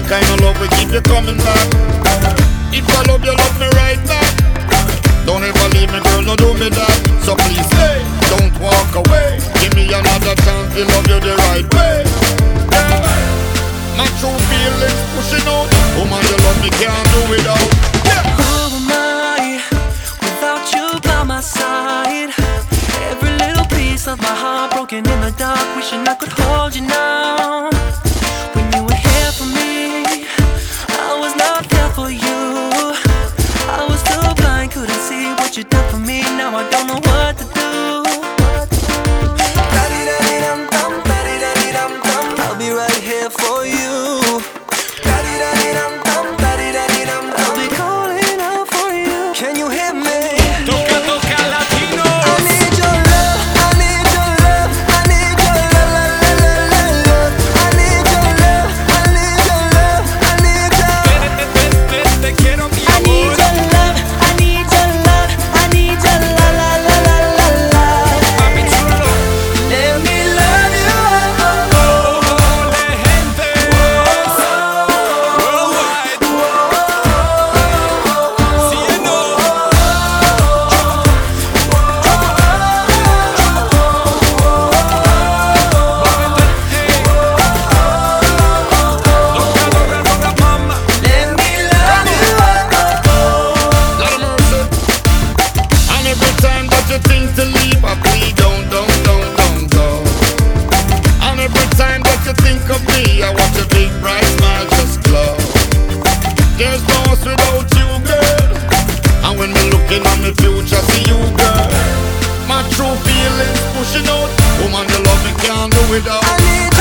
kind of love will keep you coming back. If I love you, love me right back. Don't ever leave me, girl, no do me that. So please stay, don't walk away. Give me another chance to love you the right way. Yeah. My true feelings pushing out. Woman, you love me, can't do without. Yeah. Who am I without you by my side? Every little piece of my heart broken in the dark, wishing I could hold you now. When you were here for me, I was not there for you. I was too blind, couldn't see what you done for me. Now I don't know what to do. I'll be right here for you. I'll be calling out for you. Can you hear me? Toca, toca latino. I need your love, I need your love, I need your love, I need your love, I need your love, I need your Te quiero mi I need amor. your love, I need your love, I need your la la la la la la. Papi chulo. Let me love you. Oh, de gente. Worldwide. Cielo. Let me love you. Lord of mercy. And every time that you think to leave, I plead, don't go. And every time that you think of me, I watch a big bright smile just glow. There's no us without you, girl. And when me looking on my future, see you, girl. My true feelings pushing out. Woman, you love me, can't do without. I need